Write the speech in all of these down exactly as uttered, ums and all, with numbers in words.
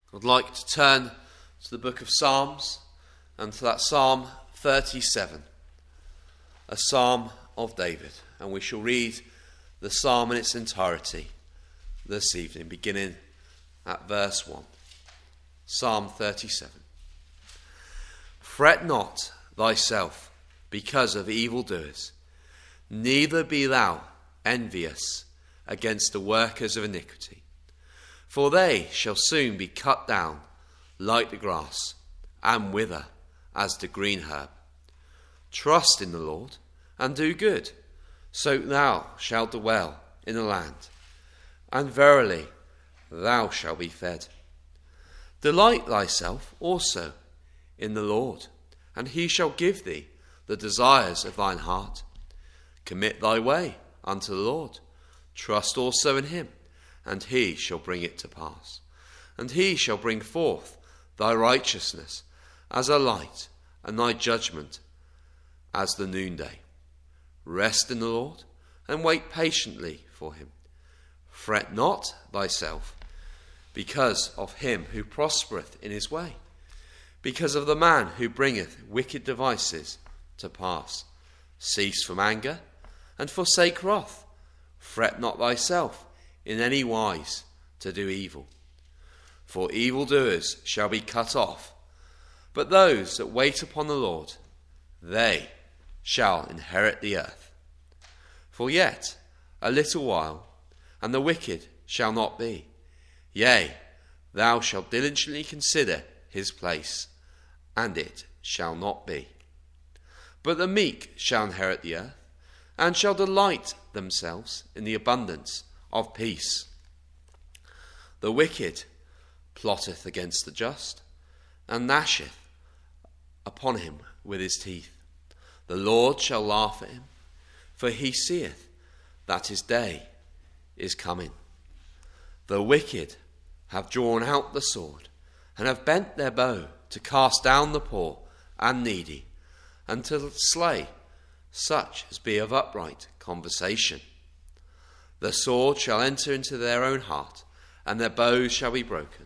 I'd like to turn to the book of Psalms and to that Psalm thirty-seven, a psalm of David. And we shall read the psalm in its entirety this evening, beginning at verse one. Psalm thirty-seven. Fret not thyself because of evildoers, neither be thou envious against the workers of iniquity. For they shall soon be cut down like the grass, and wither as the green herb. Trust in the Lord, and do good, so thou shalt dwell in the land, and verily thou shalt be fed. Delight thyself also in the Lord, and he shall give thee the desires of thine heart. Commit thy way unto the Lord, trust also in him, and he shall bring it to pass. And he shall bring forth thy righteousness as a light, and thy judgment as the noonday. Rest in the Lord, and wait patiently for him. Fret not thyself because of him who prospereth in his way, because of the man who bringeth wicked devices to pass. Cease from anger, and forsake wrath. Fret not thyself in any wise to do evil. For evildoers shall be cut off, but those that wait upon the Lord, they shall inherit the earth. For yet a little while, and the wicked shall not be. Yea, thou shalt diligently consider his place, and it shall not be. But the meek shall inherit the earth, and shall delight themselves in the abundance of peace. The wicked plotteth against the just, and gnasheth upon him with his teeth. The Lord shall laugh at him, for he seeth that his day is coming. The wicked have drawn out the sword, and have bent their bow to cast down the poor and needy, and to slay such as be of upright conversation. The sword shall enter into their own heart, and their bows shall be broken.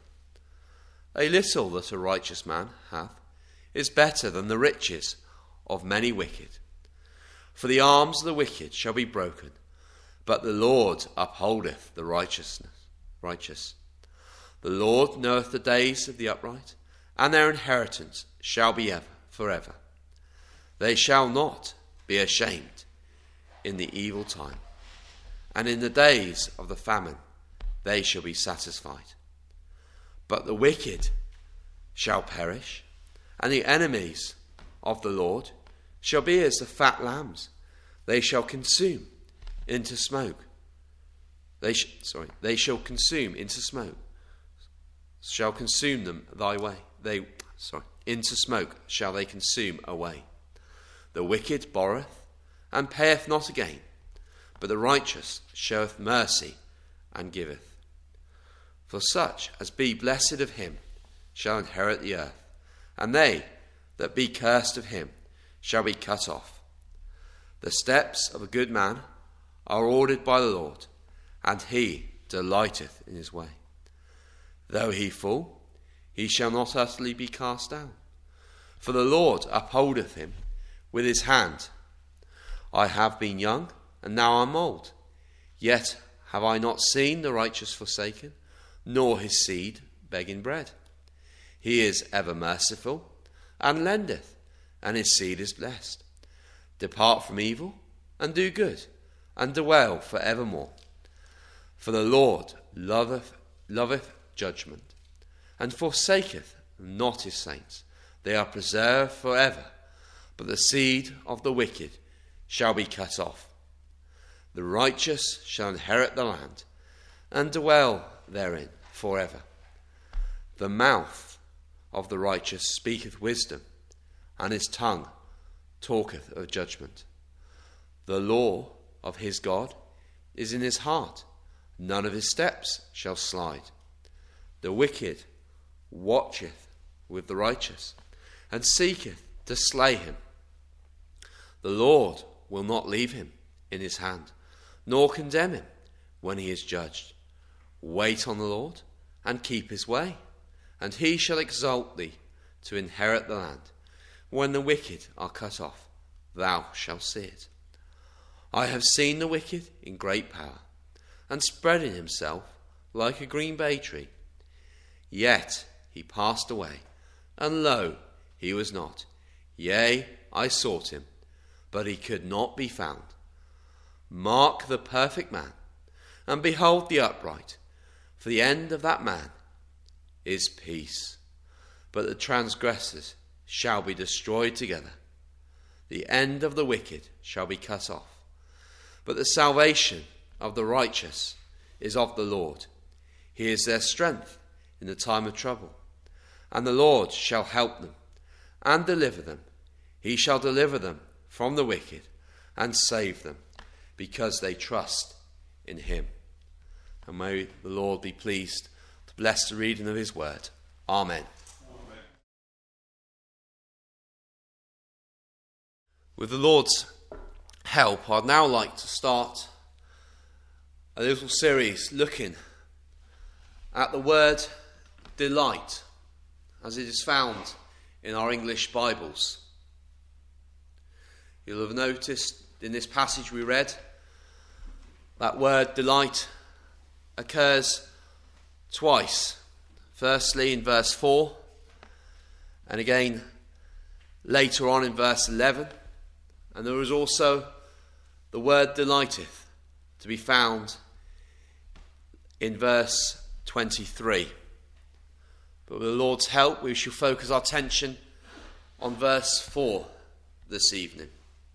A little that a righteous man hath is better than the riches of many wicked. For the arms of the wicked shall be broken, but the Lord upholdeth the righteousness, righteous. The Lord knoweth the days of the upright, and their inheritance shall be ever, forever. They shall not be ashamed in the evil time, and in the days of the famine they shall be satisfied. But the wicked shall perish, and the enemies of the Lord shall be as the fat lambs. They shall consume into smoke. They sh- sorry, they shall consume into smoke. Shall consume them thy way. They sorry, into smoke shall they consume away. The wicked borroweth and payeth not again, but the righteous showeth mercy and giveth. For such as be blessed of him shall inherit the earth, and they that be cursed of him shall be cut off. The steps of a good man are ordered by the Lord, and he delighteth in his way. Though he fall, he shall not utterly be cast down, for the Lord upholdeth him with his hand. I have been young, and now am old, yet have I not seen the righteous forsaken, nor his seed begging bread. He is ever merciful, and lendeth, and his seed is blessed. Depart from evil, and do good, and dwell for evermore. For the Lord loveth, loveth judgment, and forsaketh not his saints. They are preserved for ever, but the seed of the wicked shall be cut off. The righteous shall inherit the land, and dwell therein for ever. The mouth of the righteous speaketh wisdom, and his tongue talketh of judgment. The law of his God is in his heart, none of his steps shall slide. The wicked watcheth with the righteous, and seeketh to slay him. The Lord will not leave him in his hand, nor condemn him when he is judged. Wait on the Lord, and keep his way, and he shall exalt thee to inherit the land. When the wicked are cut off, thou shalt see it. I have seen the wicked in great power, and spreading himself like a green bay tree. Yet he passed away, and lo, he was not. Yea, I sought him, but he could not be found. Mark the perfect man, and behold the upright, for the end of that man is peace. But the transgressors shall be destroyed together. The end of the wicked shall be cut off. But the salvation of the righteous is of the Lord. He is their strength in the time of trouble. And the Lord shall help them and deliver them. He shall deliver them from the wicked and save them, because they trust in him. And may the Lord be pleased to bless the reading of his word. Amen. Amen. With the Lord's help, I'd now like to start a little series looking at the word delight as it is found in our English Bibles. You'll have noticed in this passage we read that word delight occurs twice. Firstly in verse four, and again later on in verse eleven. And there is also the word delighteth to be found in verse twenty-three. But with the Lord's help, we shall focus our attention on verse four this evening.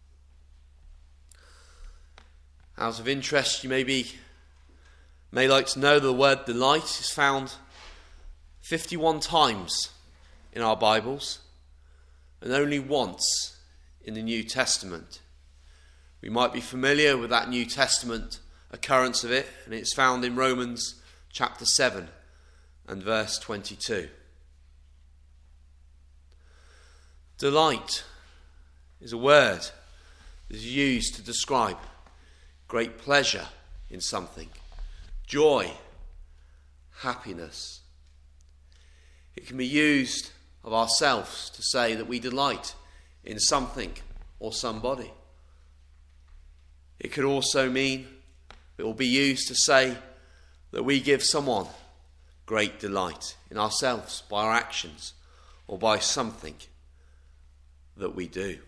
Out of interest, you may be may like to know the word delight is found fifty-one times in our Bibles and only once in the New Testament. We might be familiar with that New Testament occurrence of it, and it's found in Romans chapter seven and verse twenty-two. Delight is a word that is used to describe great pleasure in something, joy, happiness. It can be used of ourselves to say that we delight in something or somebody. It could also mean, it will be used to say that we give someone great delight in ourselves by our actions or by something that we do.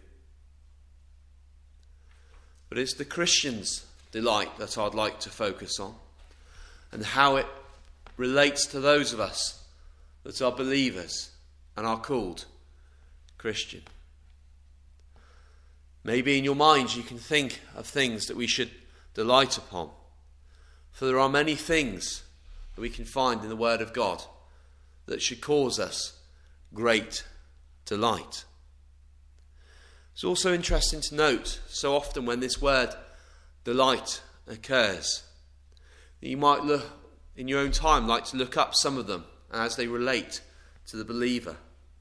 But it's the Christian's delight that I'd like to focus on, and how it relates to those of us that are believers and are called Christian. Maybe in your minds you can think of things that we should delight upon, for there are many things that we can find in the Word of God that should cause us great delight. It's also interesting to note, so often when this word delight occurs, that you might look in your own time like to look up some of them as they relate to the believer.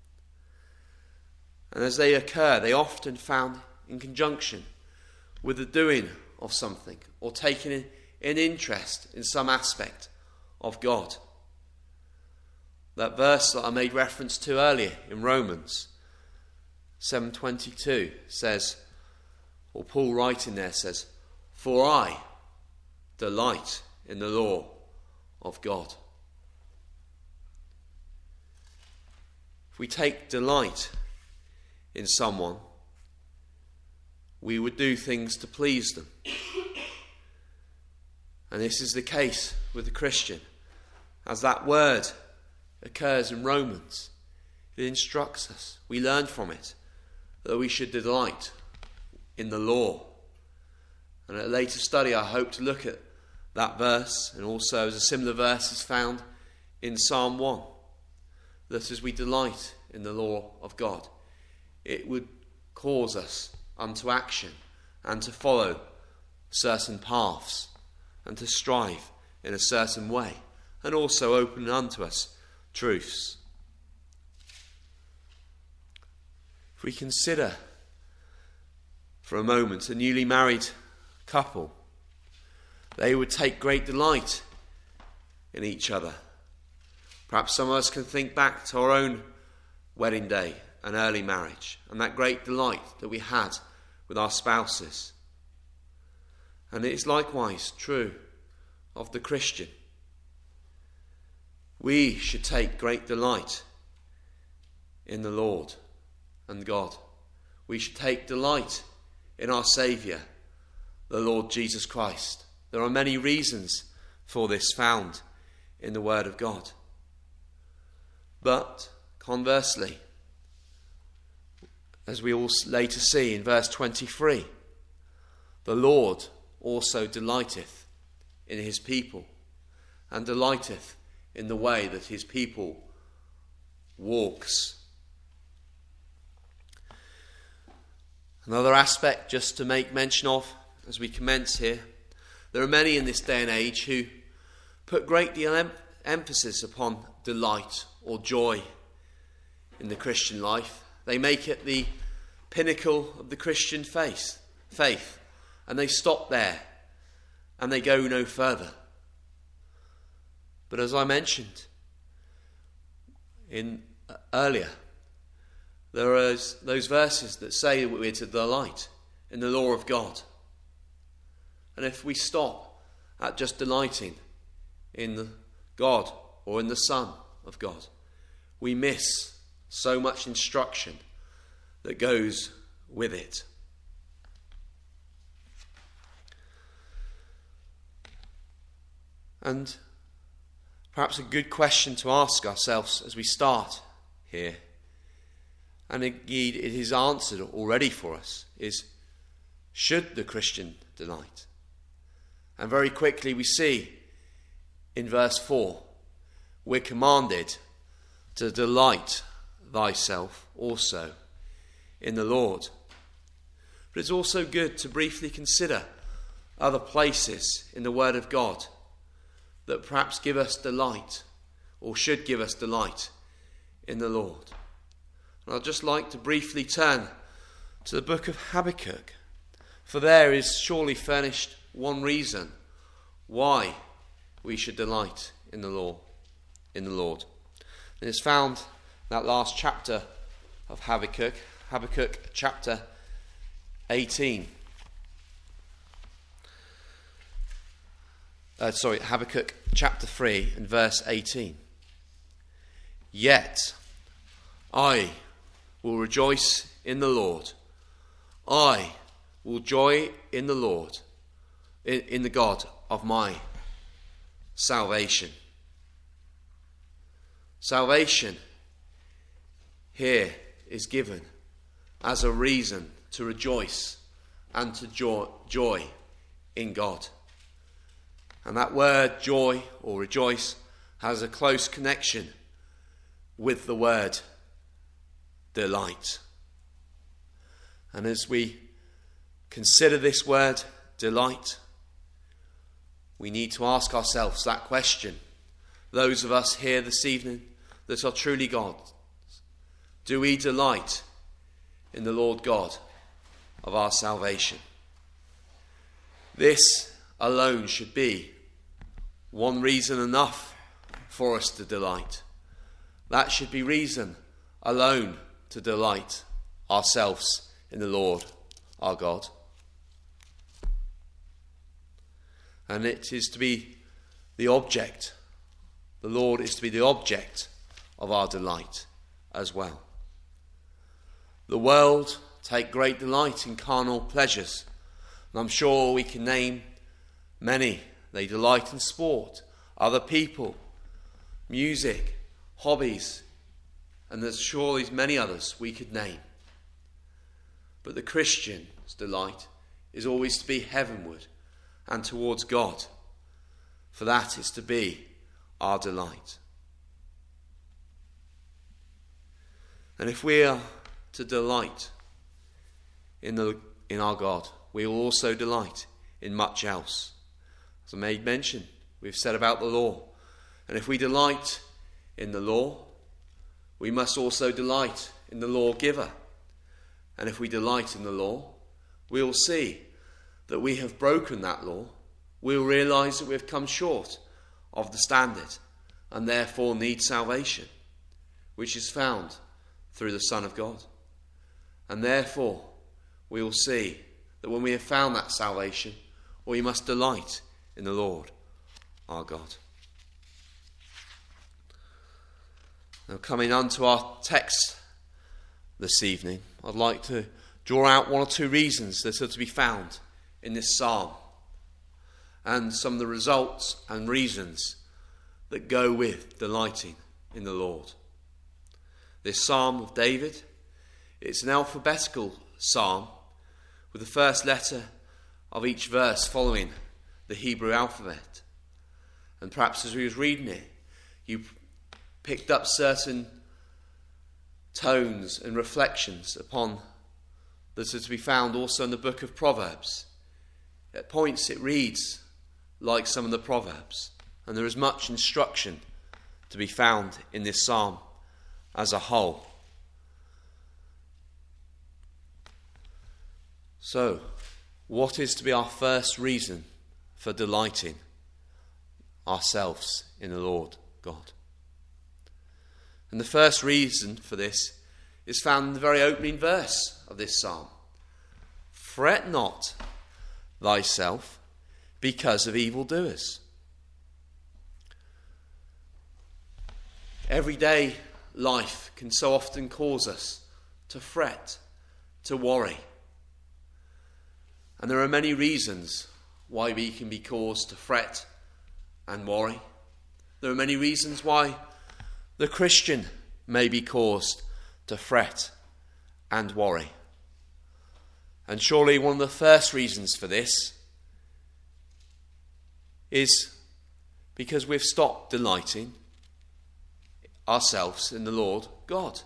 And as they occur, they are often found in conjunction with the doing of something or taking an interest in some aspect of God. That verse that I made reference to earlier in Romans seven twenty-two says, or Paul writing there says, "For I delight in the law of God." If we take delight in someone, we would do things to please them. And this is the case with the Christian. As that word occurs in Romans, it instructs us, we learn from it, that we should delight in the law. And at a later study I hope to look at that verse, and also as a similar verse is found in Psalm one, that as we delight in the law of God, it would cause us unto action and to follow certain paths and to strive in a certain way, and also open unto us truths. If we consider for a moment a newly married couple, they would take great delight in each other. Perhaps some of us can think back to our own wedding day and early marriage and that great delight that we had with our spouses. And it is likewise true of the Christian. We should take great delight in the Lord and God. We should take delight in our Saviour, the Lord Jesus Christ. There are many reasons for this found in the Word of God. But conversely, as we will later see in verse twenty-three, the Lord also delighteth in his people, and delighteth in the way that his people walks. Another aspect just to make mention of as we commence here, there are many in this day and age who put great deal em- emphasis upon delight or joy in the Christian life. They make it the pinnacle of the Christian faith, faith, and they stop there and they go no further. But as I mentioned in uh, earlier, there are those verses that say that we're to delight in the law of God. And if we stop at just delighting in the God or in the Son of God, we miss so much instruction that goes with it. And perhaps a good question to ask ourselves as we start here, and indeed it is answered already for us, is, should the Christian delight? And very quickly we see in verse four, we're commanded to delight thyself also in the Lord. But it's also good to briefly consider other places in the Word of God that perhaps give us delight, or should give us delight in the Lord. And I'd just like to briefly turn to the book of Habakkuk, for there is surely furnished one reason why we should delight in the law, in the Lord. And it's found in that last chapter of Habakkuk, Habakkuk chapter eighteen. Uh, sorry, Habakkuk chapter three and verse eighteen. Yet I will rejoice in the Lord. I will joy in the Lord, in, in the God of my salvation. Salvation here is given as a reason to rejoice and to joy, joy in God. And that word joy or rejoice has a close connection with the word delight. And as we consider this word delight, we need to ask ourselves that question. Those of us here this evening that are truly God's, do we delight in the Lord God of our salvation? This alone should be one reason enough for us to delight. That should be reason alone to delight ourselves in the Lord our God. And it is to be the object, the Lord is to be the object of our delight as well. The world take great delight in carnal pleasures, and I'm sure we can name many. They delight in sport, other people, music, hobbies, and there's surely many others we could name. But the Christian's delight is always to be heavenward and towards God, for that is to be our delight. And if we are to delight in the in our God, we will also delight in much else. As I made mention, we've said about the law. And if we delight in the law, we must also delight in the lawgiver. And if we delight in the law, we will see that we have broken that law. We will realise that we have come short of the standard and therefore need salvation, which is found through the Son of God. And therefore we will see that when we have found that salvation, we must delight in the Lord our God. Now, coming on to our text this evening, I'd like to draw out one or two reasons that are to be found in this psalm, and some of the results and reasons that go with delighting in the Lord. This psalm of David, it's an alphabetical psalm with the first letter of each verse following the Hebrew alphabet. And perhaps as we was reading it, you picked up certain tones and reflections upon that are to be found also in the book of Proverbs. At points it reads like some of the Proverbs, and there is much instruction to be found in this psalm as a whole. So, what is to be our first reason for delighting ourselves in the Lord God? And the first reason for this is found in the very opening verse of this psalm. Fret not thyself because of evildoers. Everyday life can so often cause us to fret, to worry. And there are many reasons why we can be caused to fret and worry. There are many reasons why the Christian may be caused to fret and worry. And surely one of the first reasons for this is because we've stopped delighting ourselves in the Lord God.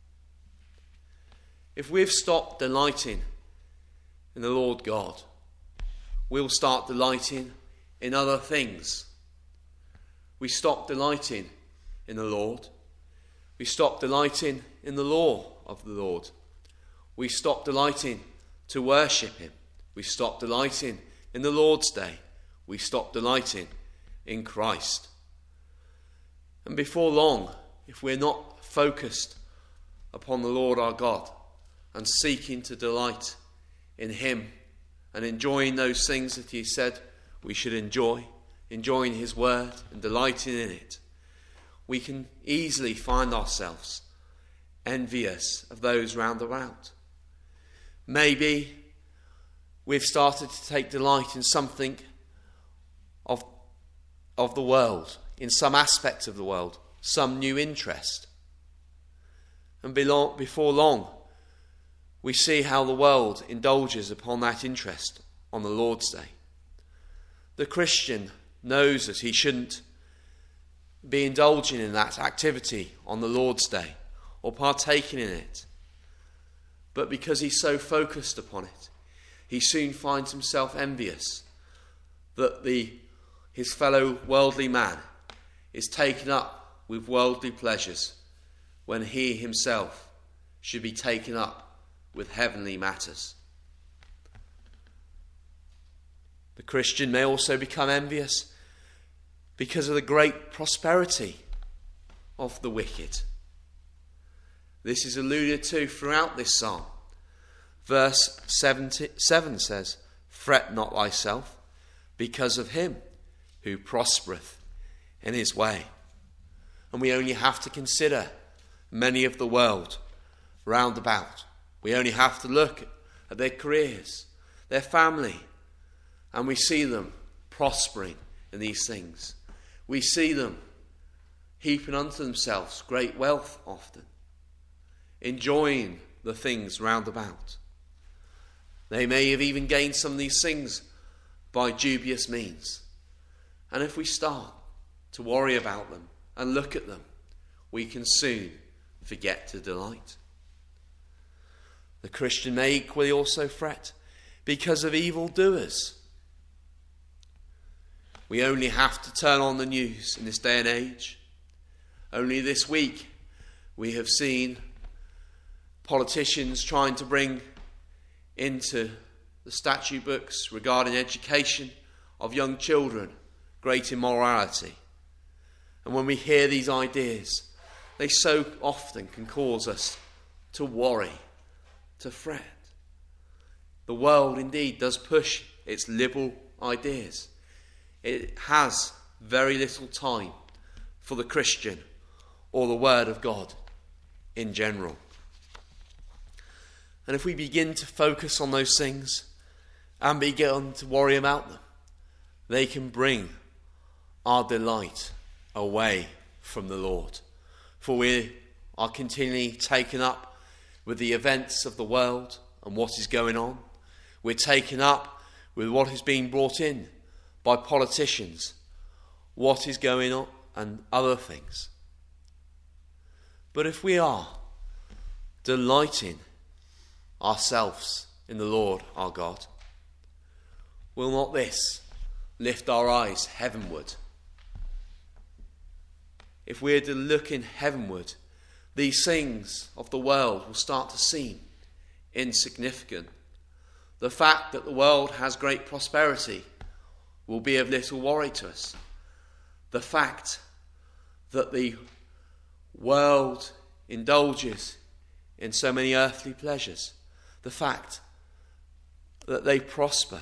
If we've stopped delighting in the Lord God, we'll start delighting in other things. We stop delighting in the Lord. We stop delighting in the law of the Lord. We stop delighting to worship him. We stop delighting in the Lord's Day. We stop delighting in Christ. And before long, if we're not focused upon the Lord our God and seeking to delight in him and enjoying those things that he said we should enjoy, enjoying his word and delighting in it, we can easily find ourselves envious of those round about. Maybe we've started to take delight in something of, of the world, in some aspect of the world, some new interest. And before long, we see how the world indulges upon that interest on the Lord's Day. The Christian knows that he shouldn't be indulging in that activity on the Lord's Day or partaking in it. But because he's so focused upon it, he soon finds himself envious that the his fellow worldly man is taken up with worldly pleasures when he himself should be taken up with heavenly matters. The Christian may also become envious because of the great prosperity of the wicked. This is alluded to throughout this psalm. Verse seven says, "Fret not thyself because of him who prospereth in his way." And we only have to consider many of the world round about. We only have to look at their careers, their family, and we see them prospering in these things. We see them heaping unto themselves great wealth often, enjoying the things round about. They may have even gained some of these things by dubious means. And if we start to worry about them and look at them, we can soon forget to delight. The Christian may equally also fret because of evildoers. We only have to turn on the news in this day and age. Only this week we have seen politicians trying to bring into the statute books regarding education of young children great immorality. And when we hear these ideas, they so often can cause us to worry, to fret. The world indeed does push its liberal ideas. It has very little time for the Christian or the Word of God in general. And if we begin to focus on those things and begin to worry about them, they can bring our delight away from the Lord. For we are continually taken up with the events of the world and what is going on. We're taken up with what is being brought in by politicians, what is going on, and other things. But if we are delighting ourselves in the Lord our God, will not this lift our eyes heavenward? If we are to look in heavenward, these things of the world will start to seem insignificant. The fact that the world has great prosperity will be of little worry to us. The fact that the world indulges in so many earthly pleasures, the fact that they prosper,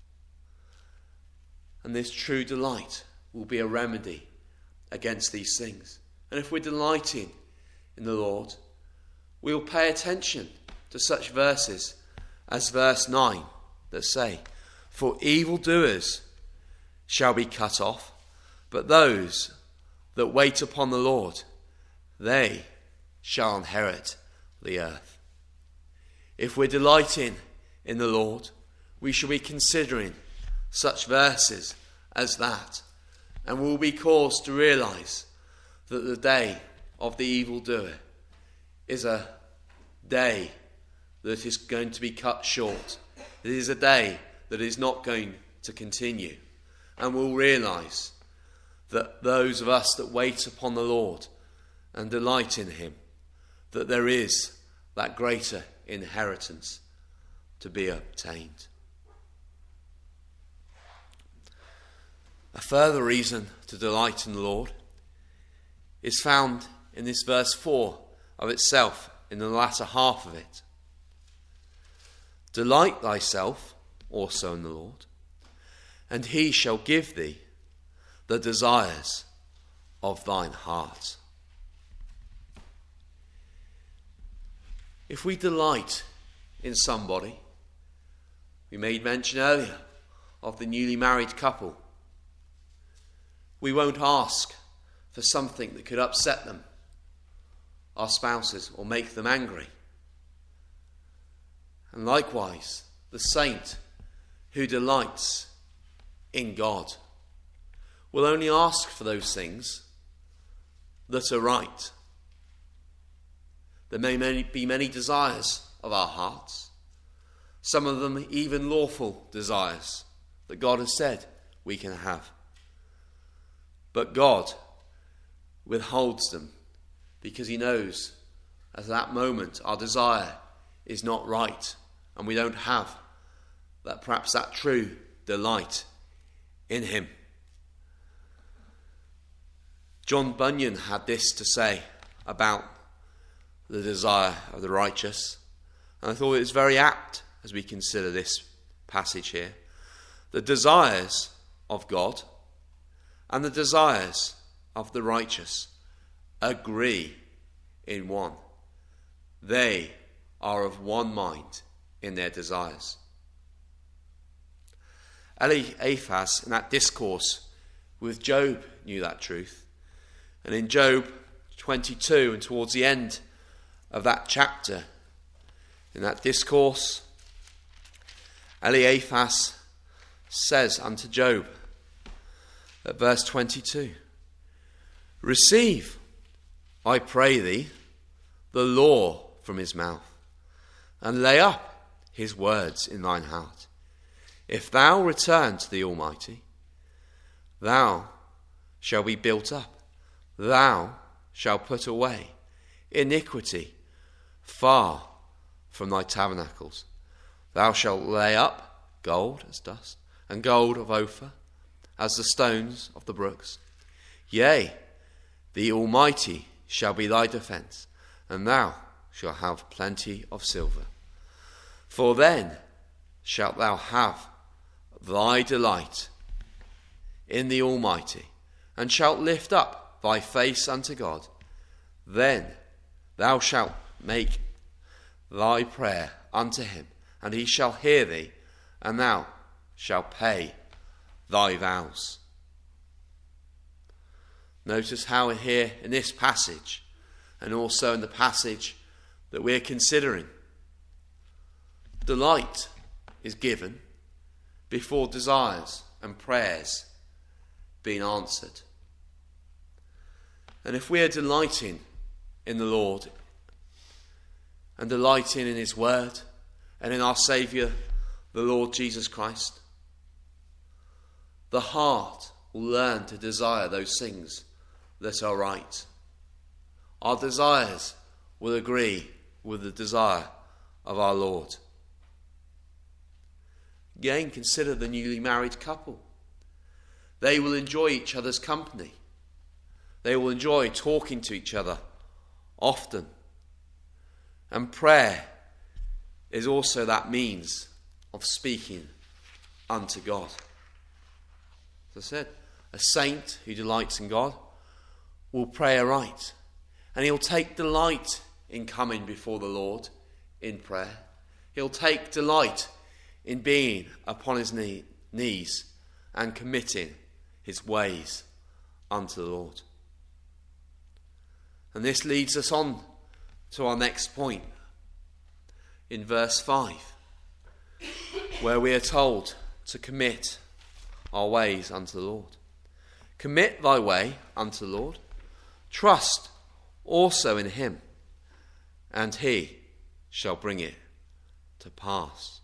and this true delight will be a remedy against these things. And if we're delighting in the Lord, we'll pay attention to such verses as verse nine that say, "For evildoers shall be cut off, but those that wait upon the Lord, they shall inherit the earth." If we're delighting in the Lord, we shall be considering such verses as that, and we'll be caused to realise that the day of the evildoer is a day that is going to be cut short. It is a day that is not going to continue. And we'll realise that those of us that wait upon the Lord and delight in him, that there is that greater inheritance to be obtained. A further reason to delight in the Lord is found in this verse four of itself, in the latter half of it. "Delight thyself also in the Lord, and he shall give thee the desires of thine heart." If we delight in somebody, we made mention earlier of the newly married couple, we won't ask for something that could upset them, our spouses, or make them angry. And likewise, the saint who delights in God will only ask for those things that are right. There may be many desires of our hearts, some of them even lawful desires that God has said we can have. But God withholds them because he knows at that moment our desire is not right, and we don't have that perhaps that true delight in him. John Bunyan had this to say about the desire of the righteous, and I thought it was very apt as we consider this passage here. The desires of God and the desires of the righteous agree in one. They are of one mind in their desires. Eliphaz, in that discourse with Job, knew that truth. And in Job twenty-two, and towards the end of that chapter, in that discourse, Eliphaz says unto Job, at verse twenty-two, "Receive, I pray thee, the law from his mouth, and lay up his words in thine heart. If thou return to the Almighty, thou shalt be built up, thou shalt put away iniquity far from thy tabernacles. Thou shalt lay up gold as dust, and gold of Ophir, as the stones of the brooks. Yea, The Almighty shall be thy defence, and thou shalt have plenty of silver. For then shalt thou have thy delight in the Almighty, and shalt lift up thy face unto God. Then thou shalt make thy prayer unto him, and he shall hear thee, and thou shalt pay thy vows. Notice how here in this passage, and also in the passage that we're considering, delight is given before desires and prayers being answered. And if we are delighting in the Lord and delighting in his word and in our Saviour, the Lord Jesus Christ, the heart will learn to desire those things that are right. Our desires will agree with the desire of our Lord. Again, consider the newly married couple. They will enjoy each other's company. They will enjoy talking to each other often. And prayer is also that means of speaking unto God. As I said, a saint who delights in God will pray aright, and he'll take delight in coming before the Lord in prayer. He'll take delight in being upon his knee, knees and committing his ways unto the Lord. And this leads us on to our next point in verse five, where we are told to commit our ways unto the Lord. Commit thy way unto the Lord. Trust also in him, and he shall bring it to pass.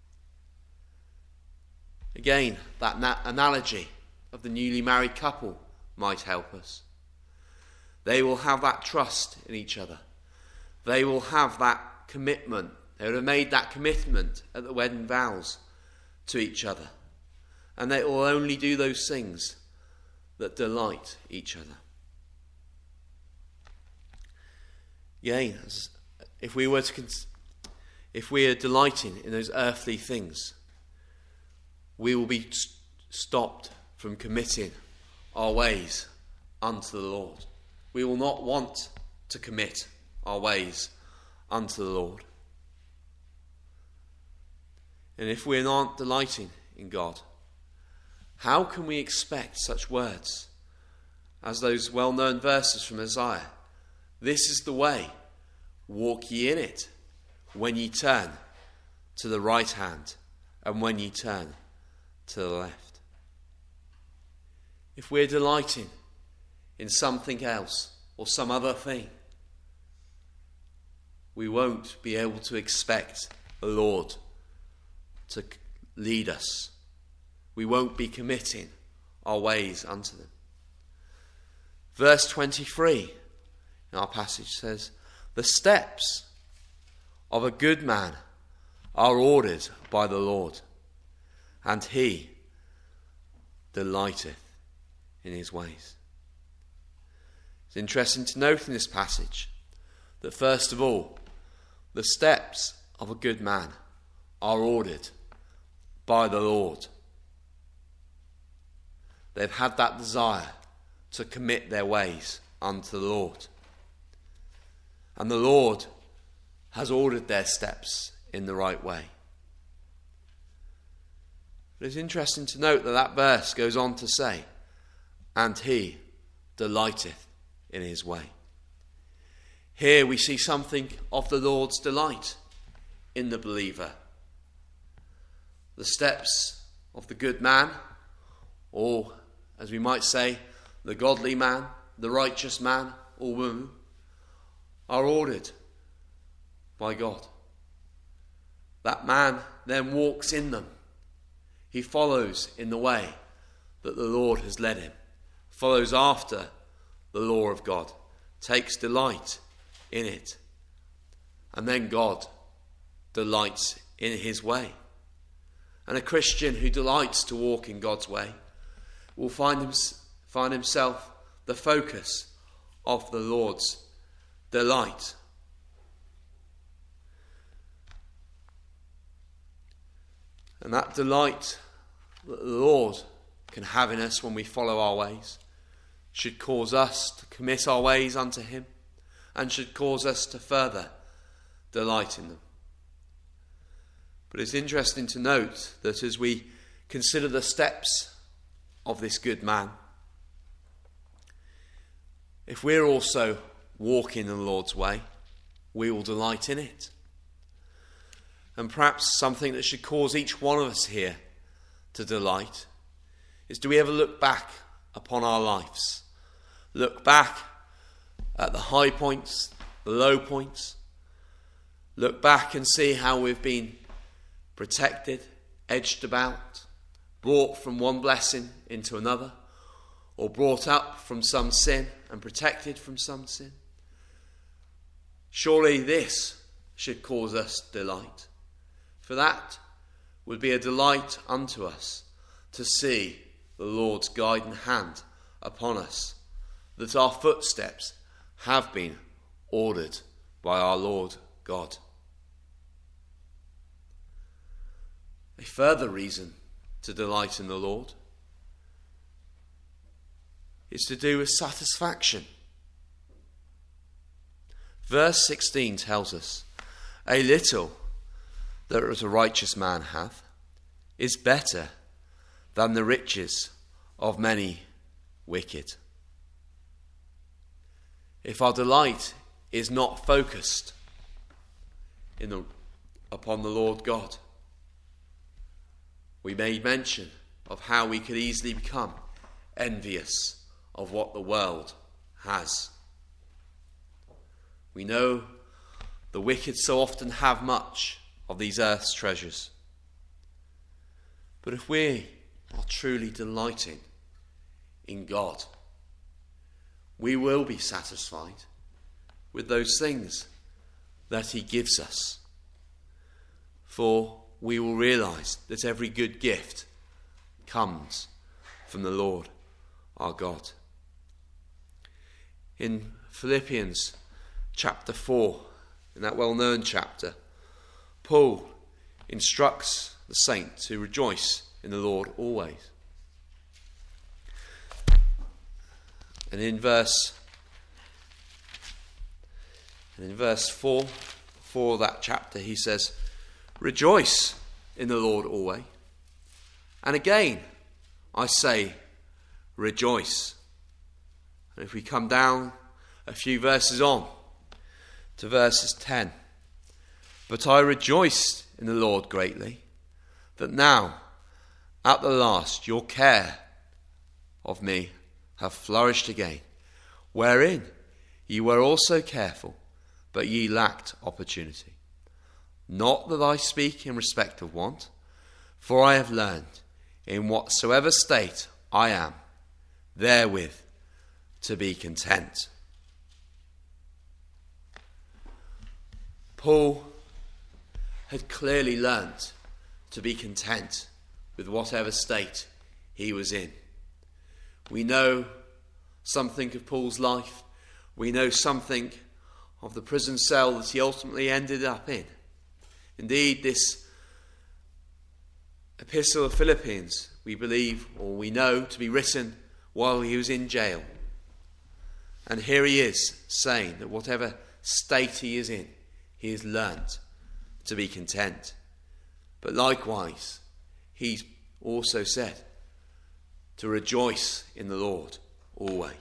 Again, that na- analogy of the newly married couple might help us. They will have that trust in each other. They will have that commitment. They would have made that commitment at the wedding vows to each other. And they will only do those things that delight each other. Again, if we were to, cons- if we are delighting in those earthly things, we will be st- stopped from committing our ways unto the Lord. We will not want to commit our ways unto the Lord. And if we're not delighting in God, how can we expect such words as those well-known verses from Isaiah? This is the way, walk ye in it, when ye turn to the right hand, and when ye turn to the left. If we're delighting in something else or some other thing, we won't be able to expect the Lord to lead us. We won't be committing our ways unto them. Verse twenty-three in our passage says, the steps of a good man are ordered by the Lord, and he delighteth in his ways. It's interesting to note in this passage that first of all, the steps of a good man are ordered by the Lord. They've had that desire to commit their ways unto the Lord. And the Lord has ordered their steps in the right way. But it's interesting to note that that verse goes on to say, and he delighteth in his way. Here we see something of the Lord's delight in the believer. The steps of the good man, or as we might say, the godly man, the righteous man or woman, are ordered by God. That man then walks in them. He follows in the way that the Lord has led him, follows after the law of God, takes delight in it, and then God delights in his way. And a Christian who delights to walk in God's way will find, him, find himself the focus of the Lord's delight. And that delight that the Lord can have in us when we follow our ways should cause us to commit our ways unto him, and should cause us to further delight in them. But it's interesting to note that as we consider the steps of this good man, if we're also walking in the Lord's way, we will delight in it. And perhaps something that should cause each one of us here to delight is, do we ever look back upon our lives? Look back at the high points, the low points. Look back and see how we've been protected, edged about, brought from one blessing into another, or brought up from some sin and protected from some sin. Surely this should cause us delight. For that would be a delight unto us to see the Lord's guiding hand upon us, that our footsteps have been ordered by our Lord God. A further reason to delight in the Lord is to do with satisfaction. Verse sixteen tells us, a little that a righteous man hath is better than the riches of many wicked. If our delight is not focused in the, upon the Lord God, we made mention of how we could easily become envious of what the world has. We know the wicked so often have much of these earth's treasures. But if we are truly delighting in God, we will be satisfied with those things that he gives us. For we will realize that every good gift comes from the Lord our God. In Philippians chapter four, in that well-known chapter, Paul instructs the saint to rejoice in the Lord always. And in verse and in verse four, four of that chapter, he says, rejoice in the Lord always. And again, I say, rejoice. And if we come down a few verses on to verses ten, but I rejoiced in the Lord greatly, that now, at the last, your care of me have flourished again, wherein ye were also careful, but ye lacked opportunity. Not that I speak in respect of want, for I have learned, in whatsoever state I am, therewith to be content. Paul had clearly learned to be content with whatever state he was in. We know something of Paul's life. We know something of the prison cell that he ultimately ended up in. Indeed, this epistle of Philippians, we believe, or we know, to be written while he was in jail. And here he is saying that whatever state he is in, he has learned to be content. But likewise, he's also said to rejoice in the Lord always.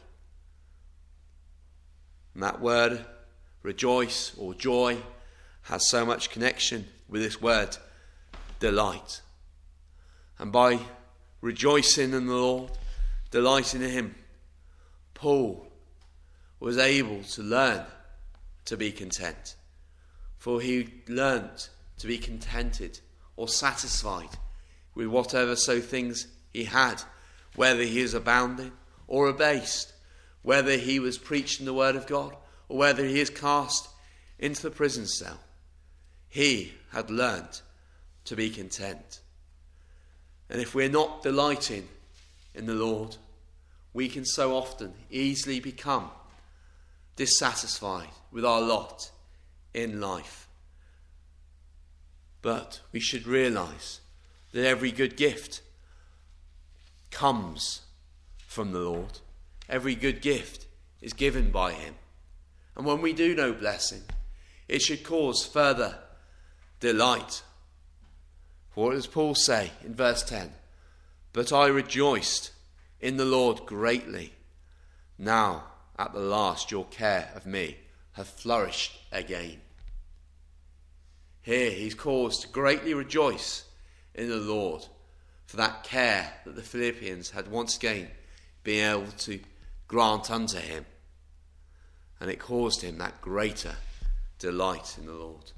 And that word, rejoice or joy, has so much connection with this word, delight. And by rejoicing in the Lord, delighting in him, Paul was able to learn to be content. For he learnt to be contented or satisfied with whatever so things he had, whether he is abounding or abased, whether he was preaching the word of God or whether he is cast into the prison cell. He had learnt to be content. And if we're not delighting in the Lord, we can so often easily become dissatisfied with our lot in life. But we should realise that every good gift comes from the Lord. Every good gift is given by him. And when we do know blessing, it should cause further delight. For what does Paul say in verse ten? But I rejoiced in the Lord greatly. Now, at the last, your care of me hath flourished again. Here he's caused to greatly rejoice in the Lord for that care that the Philippians had once again been able to grant unto him. And it caused him that greater delight in the Lord.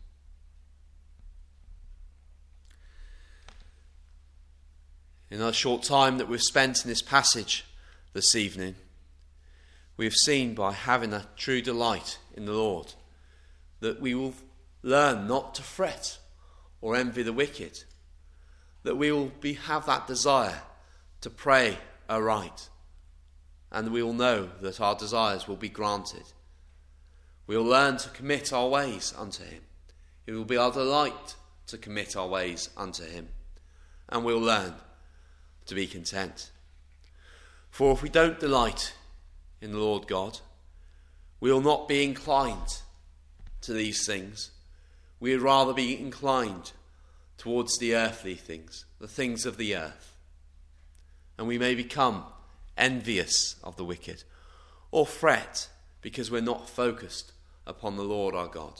In our short time that we've spent in this passage this evening, we have seen by having a true delight in the Lord that we will learn not to fret or envy the wicked, that we will be, have that desire to pray aright, and we will know that our desires will be granted. We will learn to commit our ways unto him. It will be our delight to commit our ways unto him, and we'll learn to be content. For if we don't delight in the Lord God, we will not be inclined to these things. We would rather be inclined towards the earthly things, the things of the earth. And we may become envious of the wicked, or fret because we're not focused upon the Lord our God.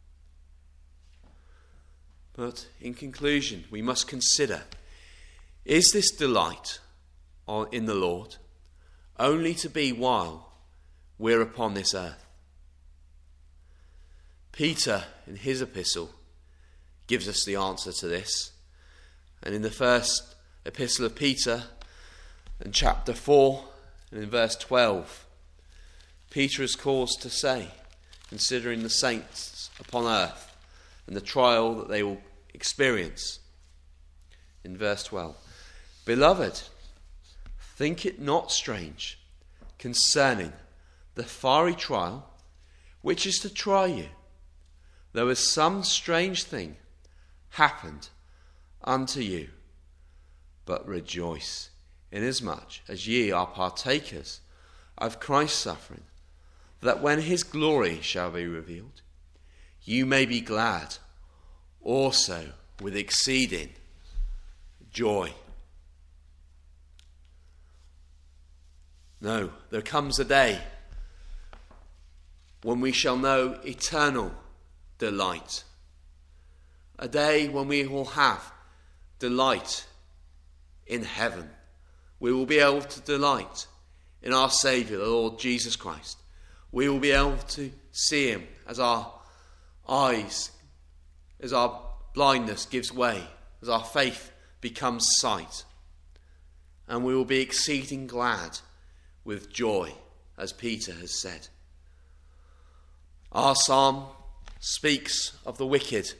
But in conclusion, we must consider, is this delight in the Lord only to be while we're upon this earth? Peter, in his epistle, gives us the answer to this. And in the first epistle of Peter, in chapter four, and in verse twelve, Peter is caused to say, considering the saints upon earth and the trial that they will experience, in verse twelve, Beloved, think it not strange concerning the fiery trial which is to try you, though as some strange thing happened unto you. But rejoice, inasmuch as ye are partakers of Christ's suffering, that when his glory shall be revealed, you may be glad also with exceeding joy. No, there comes a day when we shall know eternal delight. A day when we will have delight in heaven. We will be able to delight in our Saviour, the Lord Jesus Christ. We will be able to see him as our eyes, as our blindness gives way, as our faith becomes sight. And we will be exceeding glad with joy, as Peter has said. Our psalm speaks of the wicked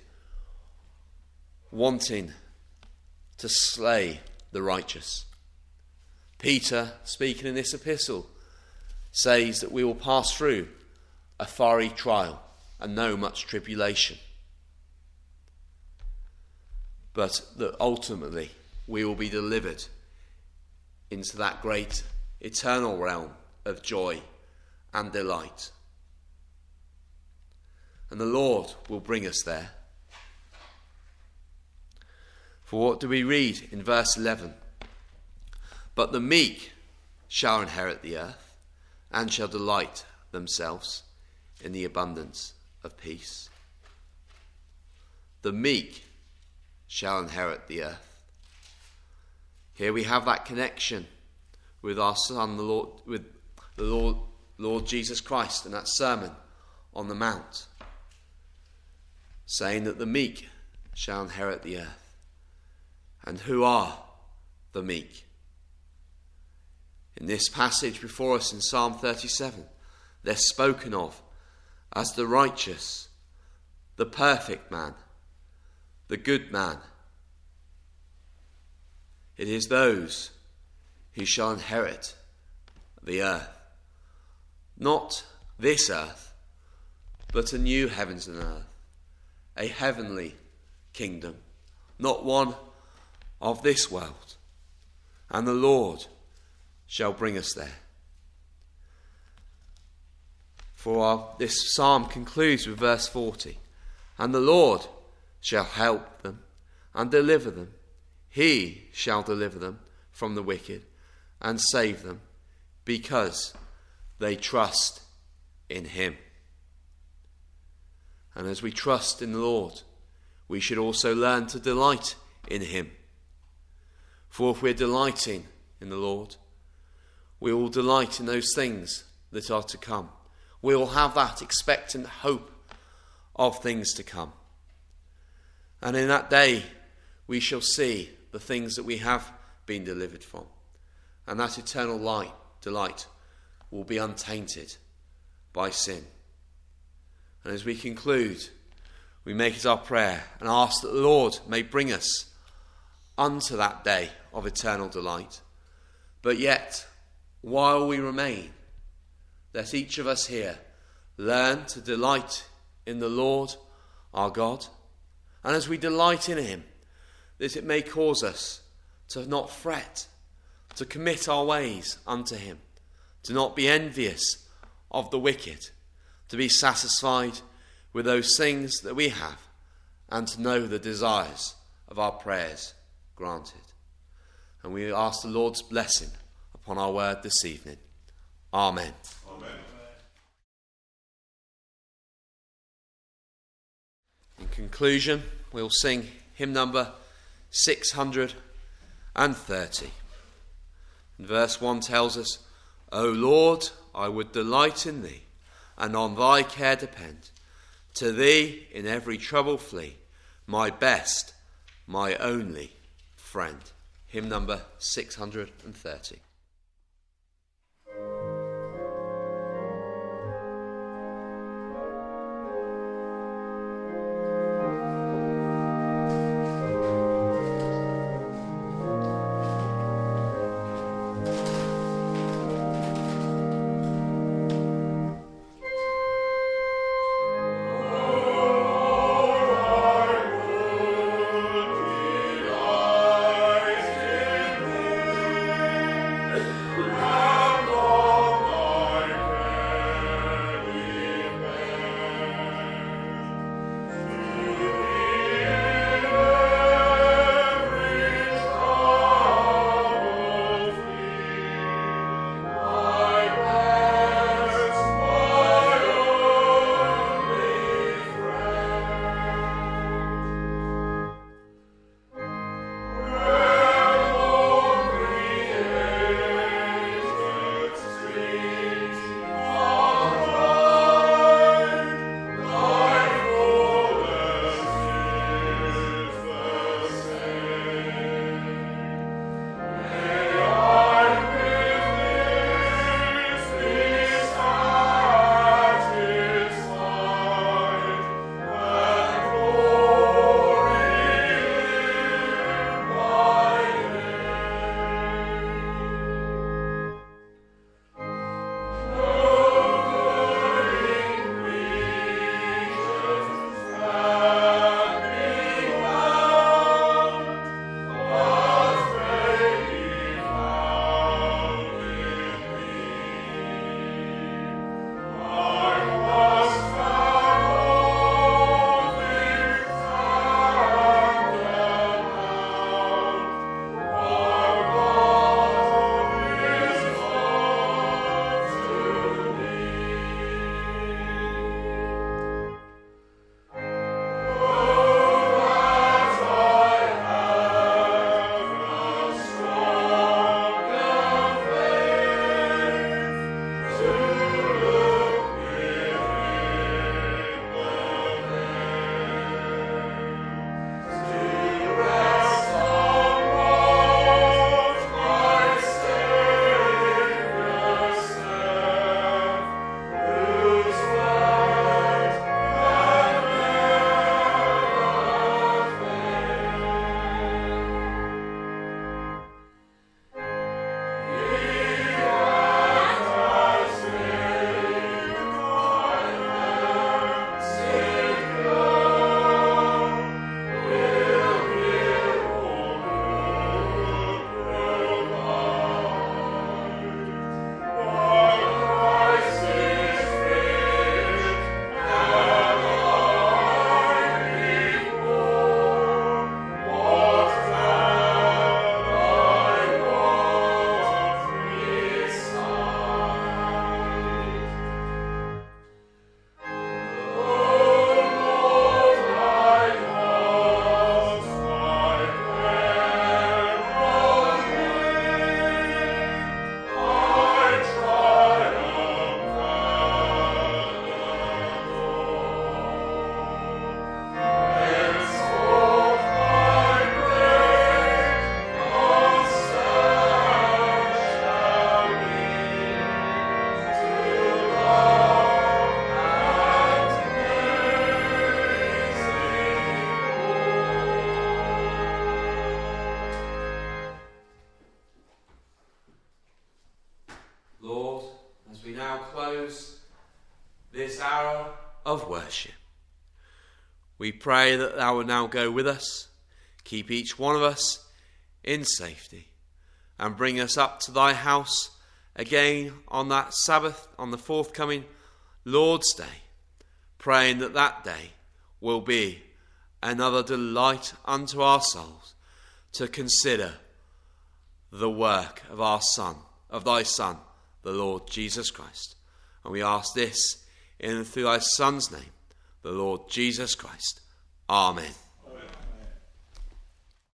wanting to slay the righteous. Peter, speaking in this epistle, says that we will pass through a fiery trial and know much tribulation, but that ultimately we will be delivered into that great eternal realm of joy and delight. And the Lord will bring us there. For what do we read in verse eleven? But the meek shall inherit the earth, and shall delight themselves in the abundance of peace. The meek shall inherit the earth. Here we have that connection with our Son, the Lord, with the Lord, Lord Jesus Christ, and that Sermon on the Mount, saying that the meek shall inherit the earth. And who are the meek? In this passage before us in Psalm thirty-seven, they're spoken of as the righteous, the perfect man, the good man. It is those who shall inherit the earth. Not this earth, but a new heavens and earth, a heavenly kingdom, not one of this world. And the Lord shall bring us there. For our, this psalm concludes with verse forty. And the Lord shall help them and deliver them. He shall deliver them from the wicked and save them, because they trust in him. And as we trust in the Lord, we should also learn to delight in him. For if we're delighting in the Lord, we will delight in those things that are to come. We will have that expectant hope of things to come. And in that day, we shall see the things that we have been delivered from. And that eternal light, delight will be untainted by sin. And as we conclude, we make it our prayer and ask that the Lord may bring us unto that day of eternal delight. But yet, while we remain, let each of us here learn to delight in the Lord our God. And as we delight in him, that it may cause us to not fret, to commit our ways unto him, to not be envious of the wicked, to be satisfied with those things that we have, and to know the desires of our prayers granted. And we ask the Lord's blessing upon our word this evening. Amen. Amen. In conclusion, we'll sing hymn number six hundred thirty. And verse one tells us, O Lord, I would delight in thee, and on thy care depend. To thee in every trouble flee, my best, my only friend. Hymn number six hundred thirty. Delight in thee. this hour of worship. We pray that thou wilt now go with us, keep each one of us in safety, and bring us up to thy house again on that Sabbath, on the forthcoming Lord's Day, praying that that day will be another delight unto our souls to consider the work of our Son, of thy Son, the Lord Jesus Christ. And we ask this in and through thy Son's name, the Lord Jesus Christ. Amen.